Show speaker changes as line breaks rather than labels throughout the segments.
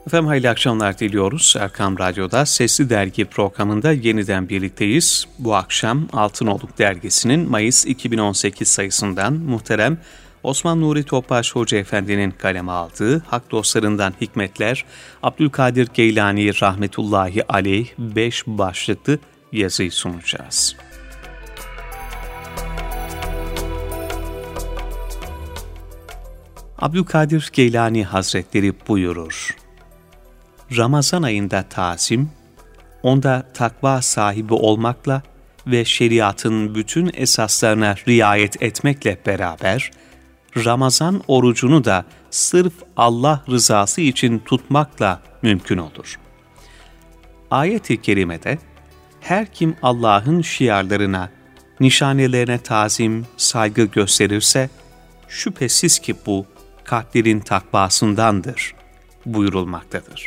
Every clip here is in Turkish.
Efendim hayırlı akşamlar diliyoruz. Erkam Radyo'da Sesli Dergi programında yeniden birlikteyiz. Bu akşam Altınoluk Dergisi'nin Mayıs 2018 sayısından muhterem Osman Nuri Topbaş Hoca Efendi'nin kaleme aldığı Hak Dostlarından Hikmetler, Abdülkadir Geylani Rahmetullahi Aleyh 5 başlıklı yazıyı sunacağız. Abdülkadir Geylani Hazretleri buyurur: Ramazan ayında tazim, onda takva sahibi olmakla ve şeriatın bütün esaslarına riayet etmekle beraber, Ramazan orucunu da sırf Allah rızası için tutmakla mümkün olur. Ayet-i kerimede, her kim Allah'ın şiarlarına, nişanelerine tazim, saygı gösterirse, şüphesiz ki bu kalplerin takvasındandır buyurulmaktadır.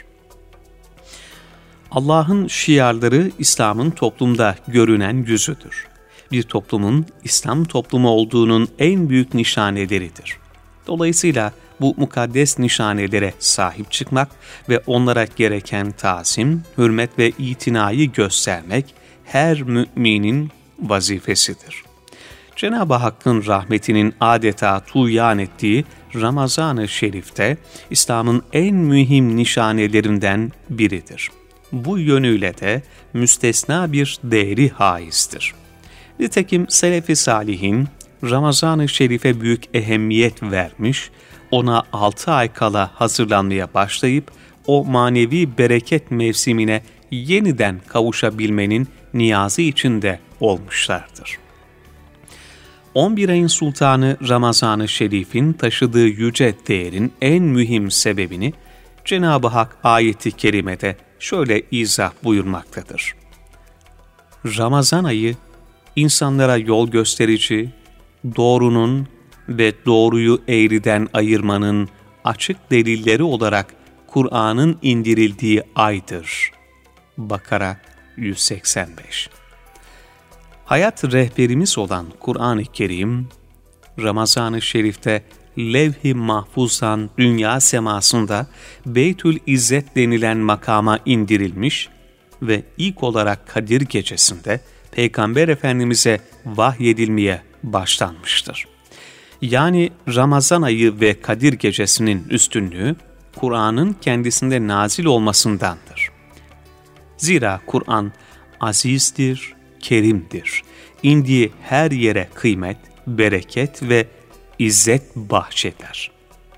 Allah'ın şiarları İslam'ın toplumda görünen yüzüdür. Bir toplumun İslam toplumu olduğunun en büyük nişaneleridir. Dolayısıyla bu mukaddes nişanelere sahip çıkmak ve onlara gereken tazim, hürmet ve itinayı göstermek her müminin vazifesidir. Cenab-ı Hakk'ın rahmetinin adeta tuğyan ettiği Ramazan-ı Şerif'te İslam'ın en mühim nişanelerinden biridir. Bu yönüyle de müstesna bir değeri haizdir. Nitekim Selef-i Salihin Ramazan-ı Şerif'e büyük ehemmiyet vermiş, ona 6 ay kala hazırlanmaya başlayıp o manevi bereket mevsimine yeniden kavuşabilmenin niyazı içinde olmuşlardır. 11 ayın sultanı Ramazan-ı Şerif'in taşıdığı yüce değerin en mühim sebebini Cenab-ı Hak ayeti kerimede şöyle izah buyurmaktadır. Ramazan ayı insanlara yol gösterici, doğrunun ve doğruyu eğriden ayırmanın açık delilleri olarak Kur'an'ın indirildiği aydır. Bakara 185. Hayat rehberimiz olan Kur'an-ı Kerim, Ramazan-ı Şerif'te Levh-i Mahfuz'dan dünya semasında Beytül İzzet denilen makama indirilmiş ve ilk olarak Kadir Gecesi'nde Peygamber Efendimiz'e vahyedilmeye başlanmıştır. Yani Ramazan ayı ve Kadir Gecesi'nin üstünlüğü, Kur'an'ın kendisinde nazil olmasındandır. Zira Kur'an azizdir, kerimdir. İndiği her yere kıymet, bereket ve İzzet bahşeder.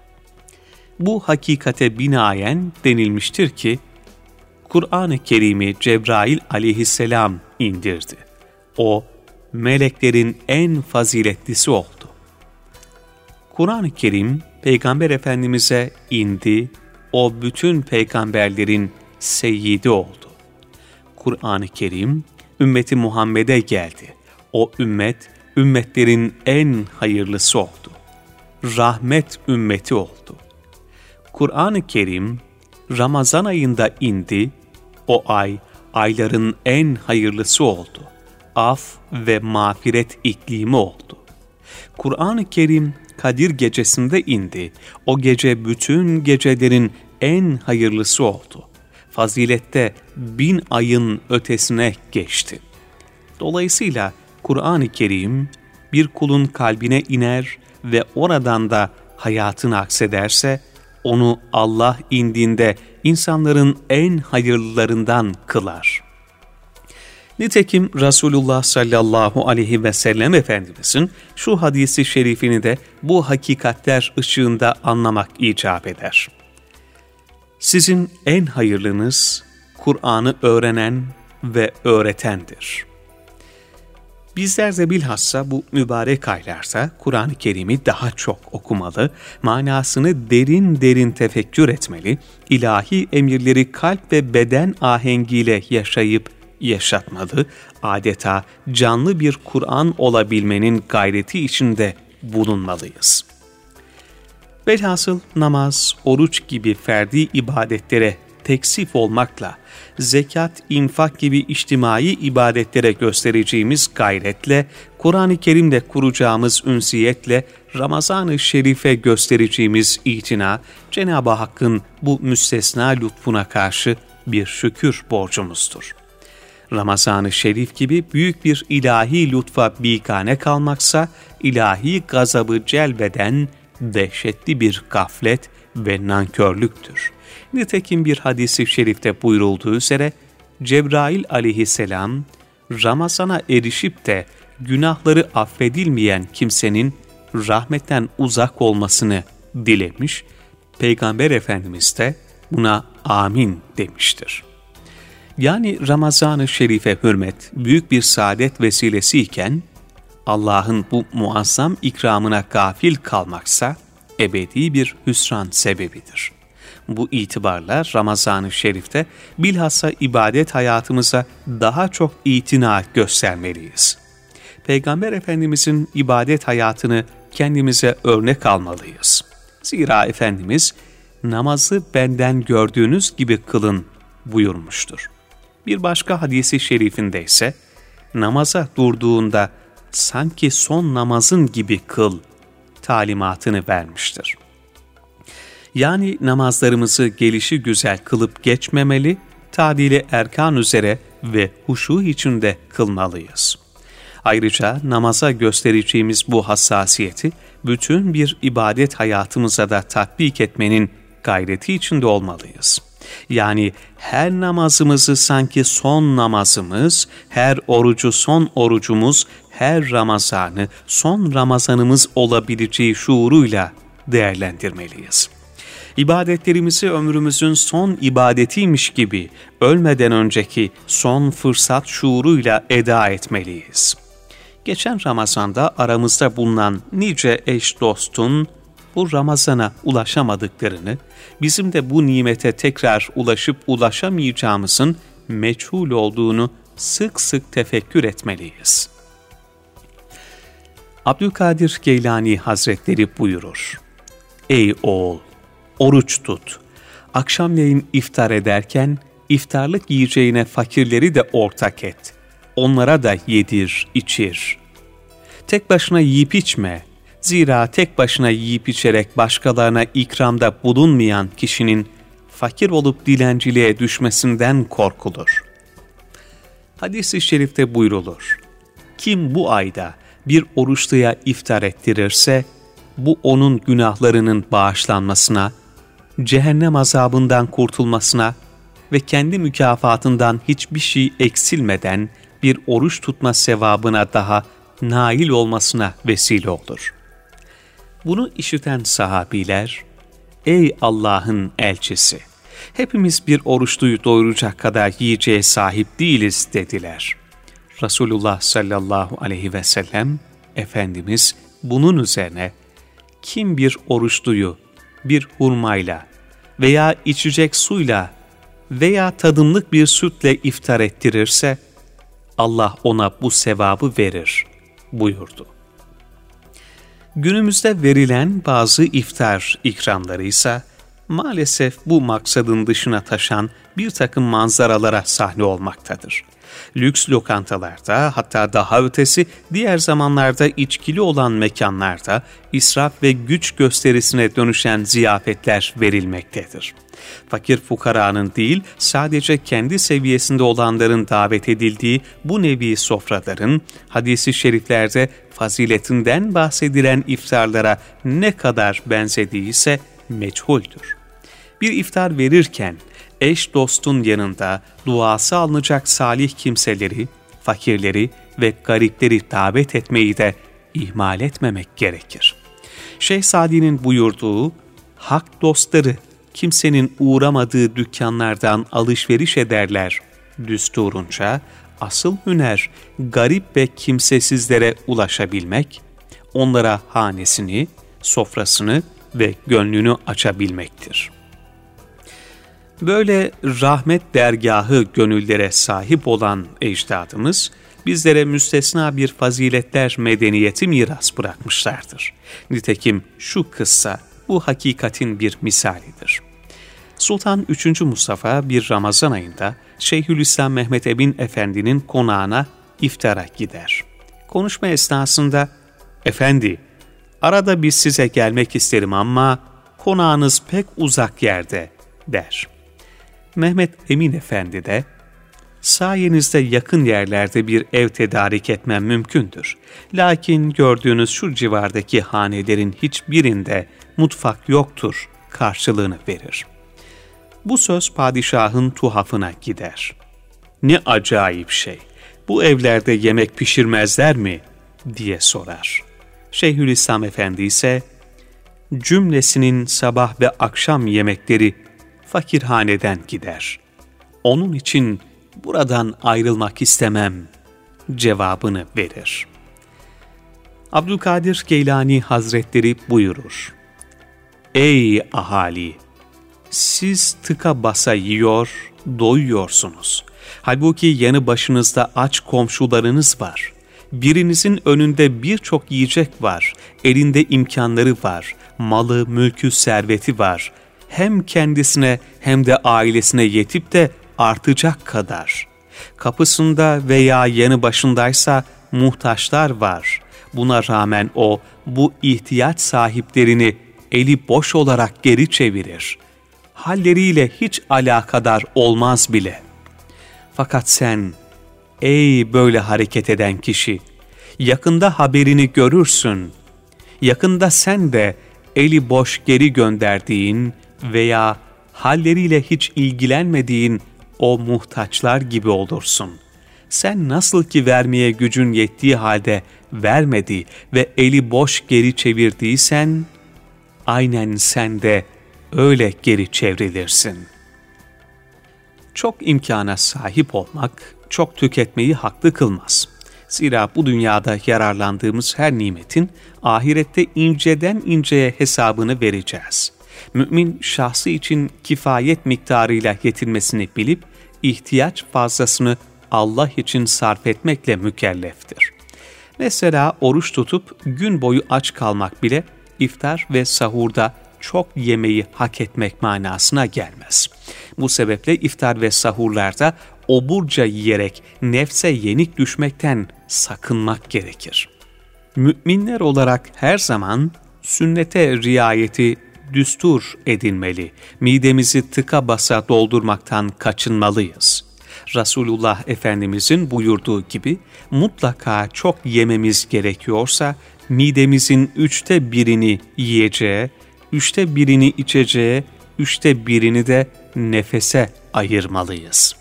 Bu hakikate binaen denilmiştir ki, Kur'an-ı Kerim'i Cebrail aleyhisselam indirdi. O, meleklerin en faziletlisi oldu. Kur'an-ı Kerim, Peygamber Efendimiz'e indi, o bütün peygamberlerin seyyidi oldu. Kur'an-ı Kerim, ümmeti Muhammed'e geldi. O ümmet, ümmetlerin en hayırlısı oldu. Rahmet ümmeti oldu. Kur'an-ı Kerim, Ramazan ayında indi, o ay, ayların en hayırlısı oldu. Af ve mağfiret iklimi oldu. Kur'an-ı Kerim, Kadir Gecesi'nde indi, o gece bütün gecelerin en hayırlısı oldu. Fazilette 1000 ayın ötesine geçti. Dolayısıyla Kur'an-ı Kerim bir kulun kalbine iner ve oradan da hayatını aksederse, onu Allah indinde insanların en hayırlılarından kılar. Nitekim Resulullah sallallahu aleyhi ve sellem Efendimizin şu hadisi şerifini de bu hakikatler ışığında anlamak icap eder. Sizin en hayırlınız Kur'an'ı öğrenen ve öğretendir. Bizler de bilhassa bu mübarek aylarda Kur'an-ı Kerim'i daha çok okumalı, manasını derin derin tefekkür etmeli, ilahi emirleri kalp ve beden ahengiyle yaşayıp yaşatmalı, adeta canlı bir Kur'an olabilmenin gayreti içinde bulunmalıyız. Velhasıl namaz, oruç gibi ferdi ibadetlere teksif olmakla, zekat, infak gibi içtimai ibadetlere göstereceğimiz gayretle, Kur'an-ı Kerim'le kuracağımız ünsiyetle Ramazan-ı Şerif'e göstereceğimiz itina, Cenab-ı Hakk'ın bu müstesna lütfuna karşı bir şükür borcumuzdur. Ramazan-ı Şerif gibi büyük bir ilahi lütfa bigane kalmaksa, ilahi gazabı celbeden dehşetli bir gaflet ve nankörlüktür. Nitekim bir hadis-i şerifte buyurulduğu üzere, Cebrail aleyhisselam, Ramazan'a erişip de günahları affedilmeyen kimsenin rahmetten uzak olmasını dilemiş, Peygamber Efendimiz de buna amin demiştir. Yani Ramazan-ı Şerif'e hürmet büyük bir saadet vesilesi iken, Allah'ın bu muazzam ikramına gafil kalmaksa ebedi bir hüsran sebebidir. Bu itibarla Ramazan-ı Şerif'te bilhassa ibadet hayatımıza daha çok itina göstermeliyiz. Peygamber Efendimizin ibadet hayatını kendimize örnek almalıyız. Zira Efendimiz, namazı benden gördüğünüz gibi kılın buyurmuştur. Bir başka hadisi şerifinde ise, namaza durduğunda sanki son namazın gibi kıl talimatını vermiştir. Yani namazlarımızı gelişi güzel kılıp geçmemeli, tadili erkan üzere ve huşu içinde kılmalıyız. Ayrıca namaza göstereceğimiz bu hassasiyeti bütün bir ibadet hayatımıza da tatbik etmenin gayreti içinde olmalıyız. Yani her namazımızı sanki son namazımız, her orucu son orucumuz, her Ramazan'ı son Ramazanımız olabileceği şuuruyla değerlendirmeliyiz. İbadetlerimizi ömrümüzün son ibadetiymiş gibi ölmeden önceki son fırsat şuuruyla eda etmeliyiz. Geçen Ramazan'da aramızda bulunan nice eş dostun bu Ramazan'a ulaşamadıklarını, bizim de bu nimete tekrar ulaşıp ulaşamayacağımızın meçhul olduğunu sık sık tefekkür etmeliyiz. Abdülkadir Geylani Hazretleri buyurur: Ey oğul! Oruç tut. Akşamleyin iftar ederken iftarlık yiyeceğine fakirleri de ortak et. Onlara da yedir, içir. Tek başına yiyip içme. Zira tek başına yiyip içerek başkalarına ikramda bulunmayan kişinin fakir olup dilenciliğe düşmesinden korkulur. Hadis-i şerifte buyrulur: Kim bu ayda bir oruçluya iftar ettirirse, bu onun günahlarının bağışlanmasına, cehennem azabından kurtulmasına ve kendi mükafatından hiçbir şey eksilmeden bir oruç tutma sevabına daha nail olmasına vesile olur. Bunu işiten sahabiler, ey Allah'ın elçisi, hepimiz bir oruçluyu doyuracak kadar yiyeceğe sahip değiliz dediler. Resulullah sallallahu aleyhi ve sellem, Efendimiz bunun üzerine, kim bir oruçluyu bir hurmayla veya içecek suyla veya tadımlık bir sütle iftar ettirirse, Allah ona bu sevabı verir buyurdu. Günümüzde verilen bazı iftar ikramları ise maalesef bu maksadın dışına taşan bir takım manzaralara sahne olmaktadır. Lüks lokantalarda, hatta daha ötesi diğer zamanlarda içkili olan mekanlarda israf ve güç gösterisine dönüşen ziyafetler verilmektedir. Fakir fukaranın değil, sadece kendi seviyesinde olanların davet edildiği bu nevi sofraların hadis-i şeriflerde faziletinden bahsedilen iftarlara ne kadar benzediyse meçhuldür. Bir iftar verirken eş dostun yanında duası alınacak salih kimseleri, fakirleri ve garipleri davet etmeyi de ihmal etmemek gerekir. Şeyh Sadi'nin buyurduğu, hak dostları kimsenin uğramadığı dükkanlardan alışveriş ederler düsturunca, asıl hüner garip ve kimsesizlere ulaşabilmek, onlara hanesini, sofrasını ve gönlünü açabilmektir. Böyle rahmet dergahı gönüllere sahip olan ecdadımız, bizlere müstesna bir faziletler medeniyeti miras bırakmışlardır. Nitekim şu kıssa bu hakikatin bir misalidir. Sultan 3. Mustafa bir Ramazan ayında Şeyhülislam Mehmet Emin Efendi'nin konağına iftara gider. Konuşma esnasında, "Efendi, arada bir size gelmek isterim ama konağınız pek uzak yerde der. Mehmet Emin Efendi de, sayenizde yakın yerlerde bir ev tedarik etmem mümkündür. Lakin gördüğünüz şu civardaki hanelerin hiçbirinde mutfak yoktur karşılığını verir. Bu söz padişahın tuhafına gider. Ne acayip şey, bu evlerde yemek pişirmezler mi diye sorar. Şeyhülislam Efendi ise, cümlesinin sabah ve akşam yemekleri fakirhaneden gider. Onun için buradan ayrılmak istemem cevabını verir. Abdülkadir Geylani Hazretleri buyurur. Ey ahali! Siz tıka basa yiyor, doyuyorsunuz. Halbuki yanı başınızda aç komşularınız var. Birinizin önünde birçok yiyecek var, elinde imkanları var, malı, mülkü, serveti var. Hem kendisine hem de ailesine yetip de artacak kadar. Kapısında veya yanı başındaysa muhtaçlar var. Buna rağmen o bu ihtiyaç sahiplerini eli boş olarak geri çevirir. Halleriyle hiç alakadar olmaz bile. Fakat sen, ey böyle hareket eden kişi, yakında haberini görürsün. Yakında sen de eli boş geri gönderdiğin veya halleriyle hiç ilgilenmediğin o muhtaçlar gibi olursun. Sen nasıl ki vermeye gücün yettiği halde vermedi ve eli boş geri çevirdiysen, aynen sen de öyle geri çevrilirsin. Çok imkana sahip olmak, çok tüketmeyi haklı kılmaz. Zira bu dünyada yararlandığımız her nimetin ahirette inceden inceye hesabını vereceğiz. Mümin şahsı için kifayet miktarıyla yetinmesini bilip, ihtiyaç fazlasını Allah için sarf etmekle mükelleftir. Mesela oruç tutup gün boyu aç kalmak bile iftar ve sahurda çok yemeği hak etmek manasına gelmez. Bu sebeple iftar ve sahurlarda oburca yiyerek nefse yenik düşmekten sakınmak gerekir. Müminler olarak her zaman sünnete riayeti düstur edinmeli, midemizi tıka basa doldurmaktan kaçınmalıyız. Resulullah Efendimizin buyurduğu gibi mutlaka çok yememiz gerekiyorsa midemizin 1/3 yiyeceğe, 1/3 içeceğe, 1/3 de nefese ayırmalıyız.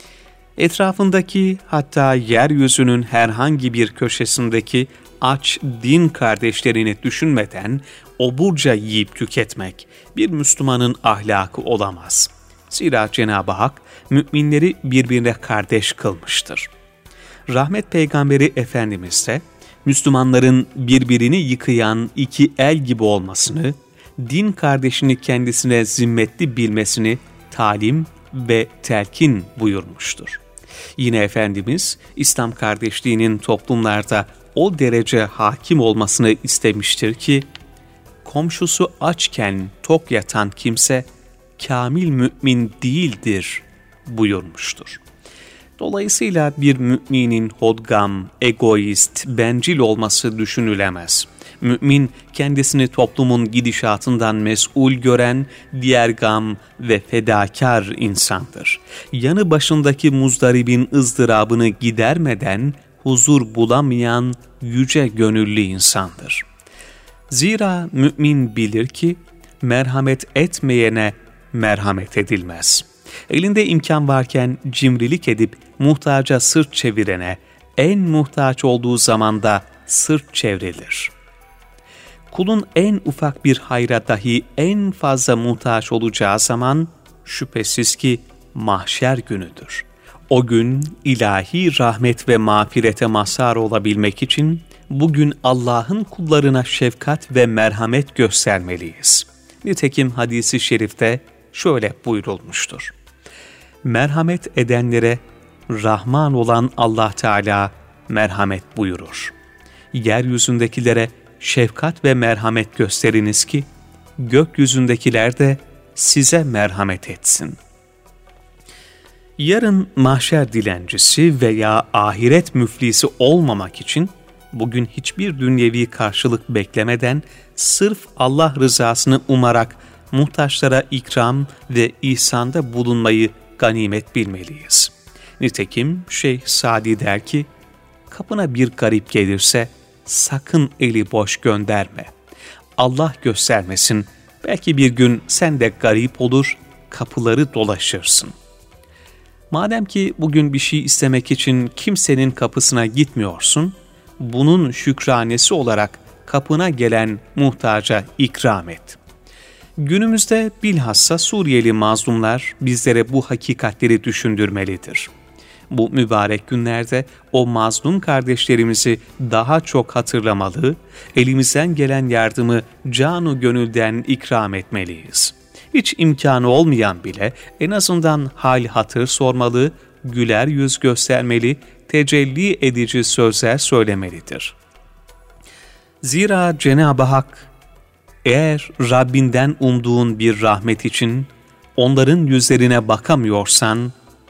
Etrafındaki, hatta yeryüzünün herhangi bir köşesindeki aç din kardeşlerini düşünmeden oburca yiyip tüketmek bir Müslümanın ahlakı olamaz. Zira Cenab-ı Hak müminleri birbirine kardeş kılmıştır. Rahmet Peygamberi Efendimiz de Müslümanların birbirini yıkayan iki el gibi olmasını, din kardeşini kendisine zimmetli bilmesini talim ve telkin buyurmuştur. Yine Efendimiz İslam kardeşliğinin toplumlarda o derece hakim olmasını istemiştir ki, komşusu açken tok yatan kimse kamil mümin değildir buyurmuştur. Dolayısıyla bir müminin hodgam, egoist, bencil olması düşünülemez. Mümin kendisini toplumun gidişatından mesul gören, diğergam ve fedakar insandır. Yanı başındaki muzdaribin ızdırabını gidermeden huzur bulamayan yüce gönüllü insandır. Zira mümin bilir ki merhamet etmeyene merhamet edilmez. Elinde imkan varken cimrilik edip muhtaca sırt çevirene en muhtaç olduğu zamanda sırt çevrilir. Kulun en ufak bir hayra dahi en fazla muhtaç olacağı zaman şüphesiz ki mahşer günüdür. O gün ilahi rahmet ve mağfirete mazhar olabilmek için bugün Allah'ın kullarına şefkat ve merhamet göstermeliyiz. Nitekim hadis-i şerifte şöyle buyurulmuştur. Merhamet edenlere Rahman olan Allah Teala merhamet buyurur. Yeryüzündekilere şefkat ve merhamet gösteriniz ki gökyüzündekiler de size merhamet etsin. Yarın mahşer dilencisi veya ahiret müflisi olmamak için bugün hiçbir dünyevi karşılık beklemeden sırf Allah rızasını umarak muhtaçlara ikram ve ihsanda bulunmayı ganimet bilmeliyiz. Nitekim Şeyh Sadi der ki, kapına bir garip gelirse sakın eli boş gönderme. Allah göstermesin, belki bir gün sen de garip olur, kapıları dolaşırsın. Madem ki bugün bir şey istemek için kimsenin kapısına gitmiyorsun, bunun şükranesi olarak kapına gelen muhtaca ikram et. Günümüzde bilhassa Suriyeli mazlumlar bizlere bu hakikatleri düşündürmelidir. Bu mübarek günlerde o mazlum kardeşlerimizi daha çok hatırlamalı, elimizden gelen yardımı canu gönülden ikram etmeliyiz. Hiç imkanı olmayan bile en azından hal hatır sormalı, güler yüz göstermeli, tecelli edici sözler söylemelidir. Zira Cenab-ı Hak, eğer Rabbinden umduğun bir rahmet için onların yüzlerine bakamıyorsan,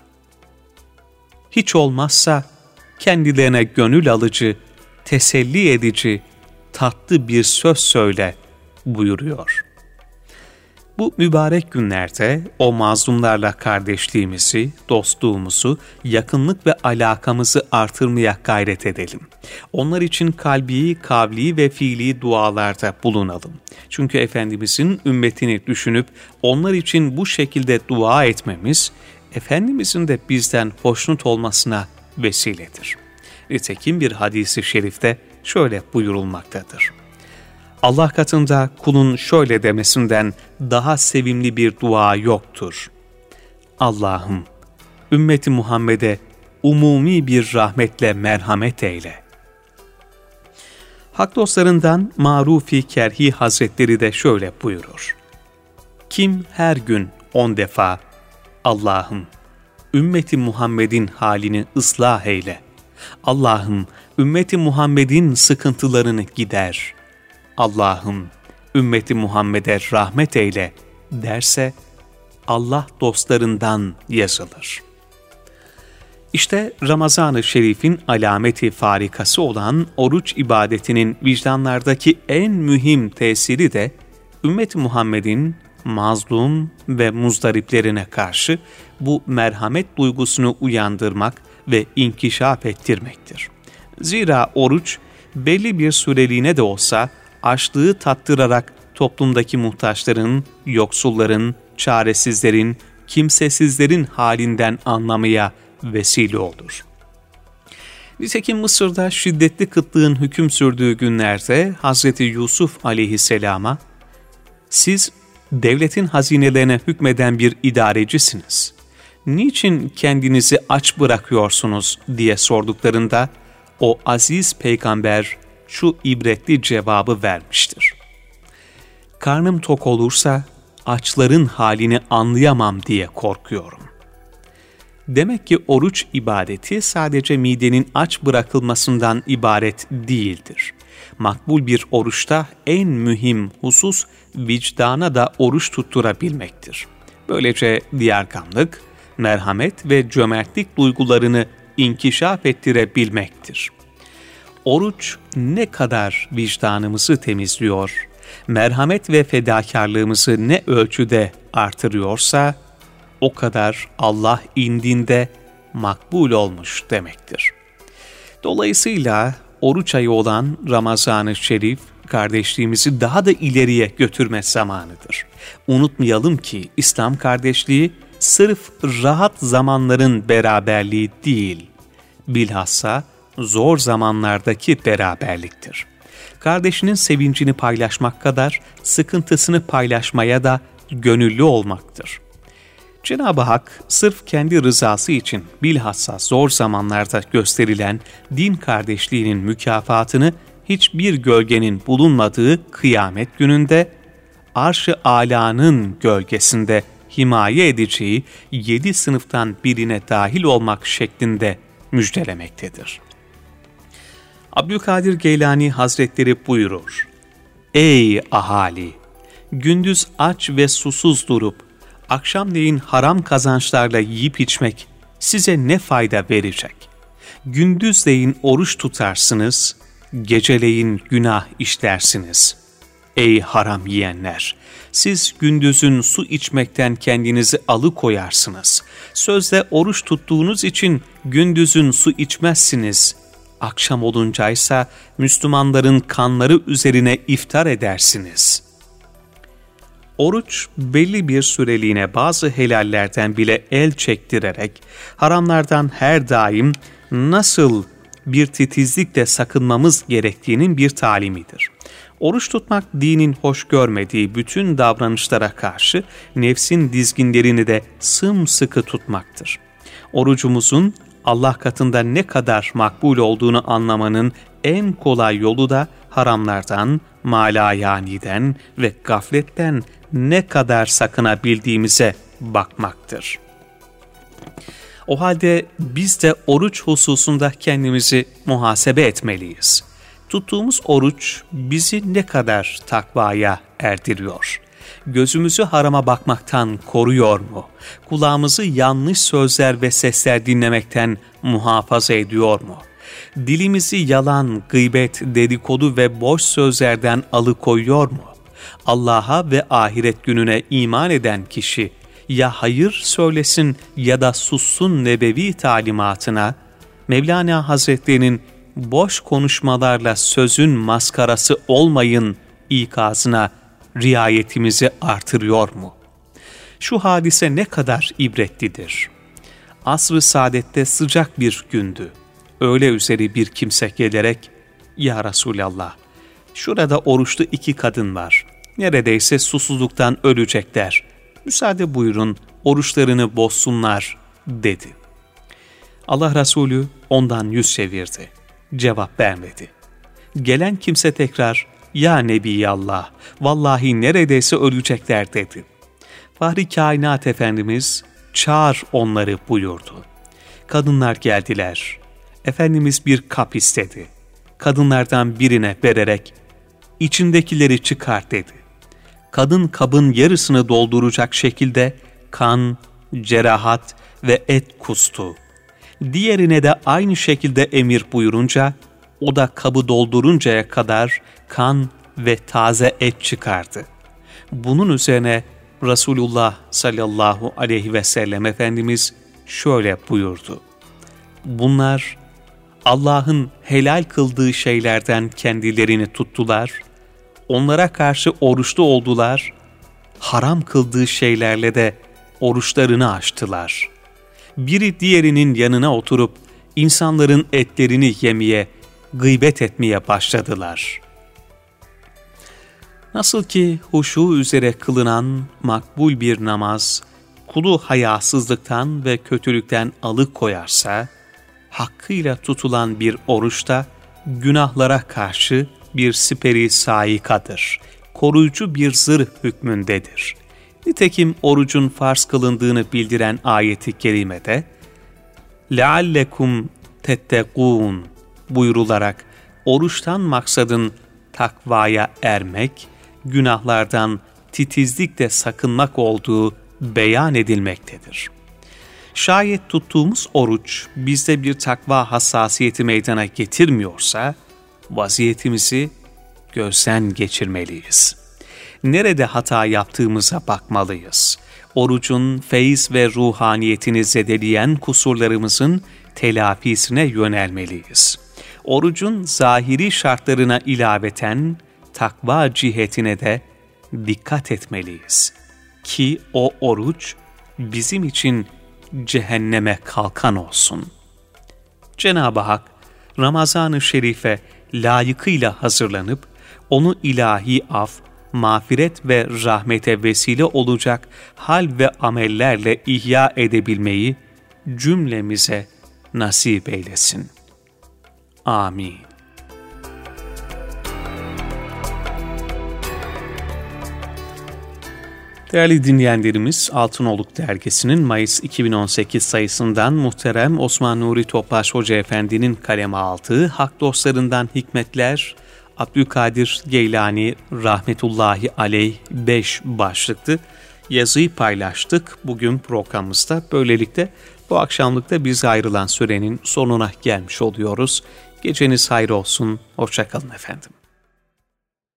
hiç olmazsa kendilerine gönül alıcı, teselli edici, tatlı bir söz söyle buyuruyor. Bu mübarek günlerde o mazlumlarla kardeşliğimizi, dostluğumuzu, yakınlık ve alakamızı artırmaya gayret edelim. Onlar için kalbi, kavli ve fiili dualarda bulunalım. Çünkü Efendimizin ümmetini düşünüp onlar için bu şekilde dua etmemiz, Efendimizin de bizden hoşnut olmasına vesiledir. Nitekim bir hadis-i şerifte şöyle buyurulmaktadır. Allah katında kulun şöyle demesinden daha sevimli bir dua yoktur. Allah'ım, ümmeti Muhammed'e umumi bir rahmetle merhamet eyle. Hak dostlarından Marufi Kerhi Hazretleri de şöyle buyurur. Kim her gün 10 defa Allah'ım, ümmeti Muhammed'in halini ıslah eyle. Allah'ım, ümmeti Muhammed'in sıkıntılarını gider. Allah'ım, ümmeti Muhammed'e rahmet eyle derse Allah dostlarından yazılır. İşte Ramazan-ı Şerif'in alameti farikası olan oruç ibadetinin vicdanlardaki en mühim tesiri de ümmet-i Muhammed'in mazlum ve muzdariplerine karşı bu merhamet duygusunu uyandırmak ve inkişaf ettirmektir. Zira oruç belli bir süreliğine de olsa açlığı tattırarak toplumdaki muhtaçların, yoksulların, çaresizlerin, kimsesizlerin halinden anlamaya vesile olur. Nitekim Mısır'da şiddetli kıtlığın hüküm sürdüğü günlerde Hz. Yusuf aleyhisselama, siz devletin hazinelerine hükmeden bir idarecisiniz, niçin kendinizi aç bırakıyorsunuz diye sorduklarında, o aziz peygamber şu ibretli cevabı vermiştir. Karnım tok olursa açların halini anlayamam diye korkuyorum. Demek ki oruç ibadeti sadece midenin aç bırakılmasından ibaret değildir. Makbul bir oruçta en mühim husus vicdana da oruç tutturabilmektir. Böylece diyarkanlık, merhamet ve cömertlik duygularını inkişaf ettirebilmektir. Oruç ne kadar vicdanımızı temizliyor, merhamet ve fedakarlığımızı ne ölçüde artırıyorsa, o kadar Allah indinde makbul olmuş demektir. Dolayısıyla oruç ayı olan Ramazan-ı Şerif, kardeşliğimizi daha da ileriye götürme zamanıdır. Unutmayalım ki İslam kardeşliği sırf rahat zamanların beraberliği değil, bilhassa zor zamanlardaki beraberliktir. Kardeşinin sevincini paylaşmak kadar sıkıntısını paylaşmaya da gönüllü olmaktır. Cenab-ı Hak sırf kendi rızası için bilhassa zor zamanlarda gösterilen din kardeşliğinin mükafatını hiçbir gölgenin bulunmadığı kıyamet gününde Arş-ı Âlâ'nın gölgesinde himaye edeceği 7 sınıftan birine dahil olmak şeklinde müjdelemektedir. Abdülkadir Geylani Hazretleri buyurur: Ey ahali! Gündüz aç ve susuz durup, akşamleyin haram kazançlarla yiyip içmek size ne fayda verecek? Gündüzleyin oruç tutarsınız, geceleyin günah işlersiniz. Ey haram yiyenler! Siz gündüzün su içmekten kendinizi alıkoyarsınız. Sözde oruç tuttuğunuz için gündüzün su içmezsiniz. Akşam oluncaysa Müslümanların kanları üzerine iftar edersiniz. Oruç belli bir süreliğine bazı helallerden bile el çektirerek haramlardan her daim nasıl bir titizlikle sakınmamız gerektiğinin bir talimidir. Oruç tutmak dinin hoş görmediği bütün davranışlara karşı nefsin dizginlerini de sımsıkı tutmaktır. Orucumuzun Allah katında ne kadar makbul olduğunu anlamanın en kolay yolu da haramlardan, malayaniden ve gafletten ne kadar sakınabildiğimize bakmaktır. O halde biz de oruç hususunda kendimizi muhasebe etmeliyiz. Tuttuğumuz oruç bizi ne kadar takvaya erdiriyor? Gözümüzü harama bakmaktan koruyor mu? Kulağımızı yanlış sözler ve sesler dinlemekten muhafaza ediyor mu? Dilimizi yalan, gıybet, dedikodu ve boş sözlerden alıkoyuyor mu? Allah'a ve ahiret gününe iman eden kişi ya hayır söylesin ya da sussun nebevi talimatına, Mevlana Hazretleri'nin boş konuşmalarla sözün maskarası olmayın ikazına riayetimizi artırıyor mu? Şu hadise ne kadar ibretlidir. Asr-ı saadette sıcak bir gündü. Öğle üzeri bir kimse gelerek, "Ya Resulallah, şurada oruçlu 2 kadın var. Neredeyse susuzluktan ölecekler. Müsaade buyurun, oruçlarını bozsunlar," dedi. Allah Resulü ondan yüz çevirdi. Cevap vermedi. Gelen kimse tekrar, "Ya Nebiyallah, vallahi neredeyse ölecekler," dedi. Fahri Kainat Efendimiz, "Çağır onları," buyurdu. Kadınlar geldiler. Efendimiz bir kap istedi. Kadınlardan birine vererek, "İçindekileri çıkart," dedi. Kadın kabın yarısını dolduracak şekilde kan, cerahat ve et kustu. Diğerine de aynı şekilde emir buyurunca, o da kabı dolduruncaya kadar kan ve taze et çıkardı. Bunun üzerine Resulullah sallallahu aleyhi ve sellem Efendimiz şöyle buyurdu: "Bunlar Allah'ın helal kıldığı şeylerden kendilerini tuttular, onlara karşı oruçlu oldular, haram kıldığı şeylerle de oruçlarını açtılar. Biri diğerinin yanına oturup insanların etlerini yemeye, gıybet etmeye başladılar." Nasıl ki huşu üzere kılınan makbul bir namaz, kulu hayasızlıktan ve kötülükten alıkoyarsa, hakkıyla tutulan bir oruç da günahlara karşı bir siperi saikadır, koruyucu bir zırh hükmündedir. Nitekim orucun farz kılındığını bildiren ayeti kerimede, "Leallekum tettekûn" buyrularak oruçtan maksadın takvaya ermek, günahlardan titizlikle sakınmak olduğu beyan edilmektedir. Şayet tuttuğumuz oruç bizde bir takva hassasiyeti meydana getirmiyorsa, vaziyetimizi gözden geçirmeliyiz. Nerede hata yaptığımıza bakmalıyız. Orucun feyiz ve ruhaniyetini zedeleyen kusurlarımızın telafisine yönelmeliyiz. Orucun zahiri şartlarına ilaveten takva cihetine de dikkat etmeliyiz. Ki o oruç bizim için cehenneme kalkan olsun. Cenab-ı Hak Ramazan-ı Şerif'e layıkıyla hazırlanıp onu ilahi af, mağfiret ve rahmete vesile olacak hal ve amellerle ihya edebilmeyi cümlemize nasip eylesin. Amin. Değerli dinleyenlerimiz, Altınoluk Dergisi'nin Mayıs 2018 sayısından muhterem Osman Nuri Topbaş Hoca Efendi'nin kaleme aldığı Hak Dostlarından Hikmetler, Abdülkadir Geylani rahmetullahi aleyh 5 başlıklı yazıyı paylaştık bugün programımızda. Böylelikle bu akşamlıkta bize ayrılan sürenin sonuna gelmiş oluyoruz. Geceniz hayır olsun. Hoşça kalın efendim.